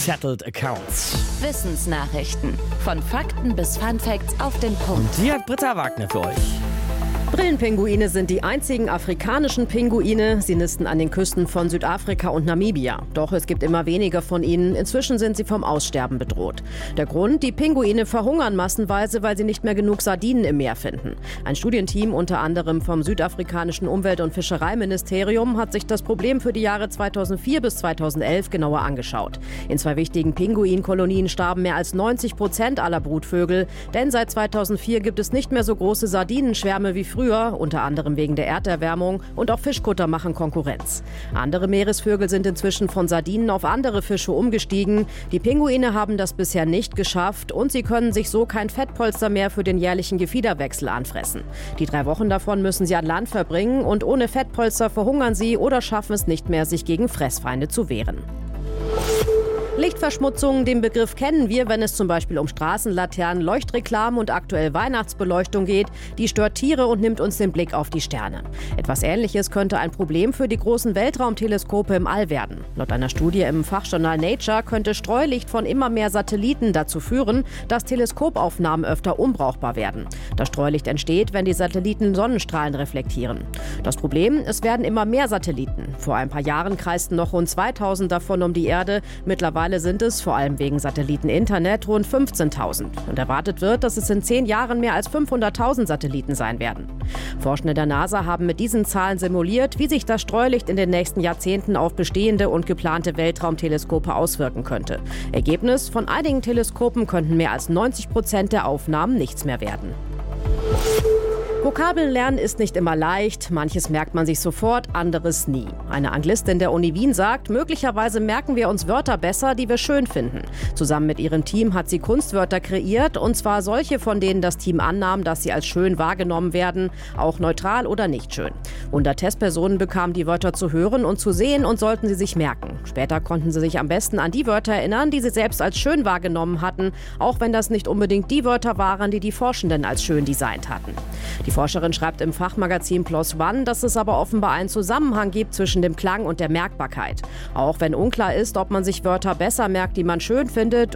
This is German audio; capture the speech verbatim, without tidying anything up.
Settled Accounts. Wissensnachrichten. Von Fakten bis Funfacts auf den Punkt. Und die hat Britta Wagner für euch. Brillenpinguine sind die einzigen afrikanischen Pinguine. Sie nisten an den Küsten von Südafrika und Namibia. Doch es gibt immer weniger von ihnen. Inzwischen sind sie vom Aussterben bedroht. Der Grund? Die Pinguine verhungern massenweise, weil sie nicht mehr genug Sardinen im Meer finden. Ein Studienteam, unter anderem vom südafrikanischen Umwelt- und Fischereiministerium, hat sich das Problem für die Jahre zweitausendvier bis zweitausendelf genauer angeschaut. In zwei wichtigen Pinguinkolonien starben mehr als neunzig Prozent aller Brutvögel. Denn seit zweitausendvier gibt es nicht mehr so große Sardinenschwärme wie früher. Früher, unter anderem wegen der Erderwärmung, und auch Fischkutter machen Konkurrenz. Andere Meeresvögel sind inzwischen von Sardinen auf andere Fische umgestiegen. Die Pinguine haben das bisher nicht geschafft und sie können sich so kein Fettpolster mehr für den jährlichen Gefiederwechsel anfressen. Die drei Wochen davon müssen sie an Land verbringen und ohne Fettpolster verhungern sie oder schaffen es nicht mehr, sich gegen Fressfeinde zu wehren. Lichtverschmutzung, den Begriff kennen wir, wenn es zum Beispiel um Straßenlaternen, Leuchtreklamen und aktuell Weihnachtsbeleuchtung geht. Die stört Tiere und nimmt uns den Blick auf die Sterne. Etwas Ähnliches könnte ein Problem für die großen Weltraumteleskope im All werden. Laut einer Studie im Fachjournal Nature könnte Streulicht von immer mehr Satelliten dazu führen, dass Teleskopaufnahmen öfter unbrauchbar werden. Das Streulicht entsteht, wenn die Satelliten Sonnenstrahlen reflektieren. Das Problem? Es werden immer mehr Satelliten. Vor ein paar Jahren kreisten noch rund zweitausend davon um die Erde. Mittlerweile sind es, vor allem wegen Satelliteninternet, rund fünfzehntausend. Und erwartet wird, dass es in zehn Jahren mehr als fünfhunderttausend Satelliten sein werden. Forschende der NASA haben mit diesen Zahlen simuliert, wie sich das Streulicht in den nächsten Jahrzehnten auf bestehende und geplante Weltraumteleskope auswirken könnte. Ergebnis: Von einigen Teleskopen könnten mehr als neunzig Prozent der Aufnahmen nichts mehr werden. Vokabeln lernen ist nicht immer leicht. Manches merkt man sich sofort, anderes nie. Eine Anglistin der Uni Wien sagt, möglicherweise merken wir uns Wörter besser, die wir schön finden. Zusammen mit ihrem Team hat sie Kunstwörter kreiert, und zwar solche, von denen das Team annahm, dass sie als schön wahrgenommen werden, auch neutral oder nicht schön. hundert Testpersonen bekamen die Wörter zu hören und zu sehen und sollten sie sich merken. Später konnten sie sich am besten an die Wörter erinnern, die sie selbst als schön wahrgenommen hatten, auch wenn das nicht unbedingt die Wörter waren, die die Forschenden als schön designt hatten. Die Forscherin schreibt im Fachmagazin Plus One, dass es aber offenbar einen Zusammenhang gibt zwischen dem Klang und der Merkbarkeit. Auch wenn unklar ist, ob man sich Wörter besser merkt, die man schön findet,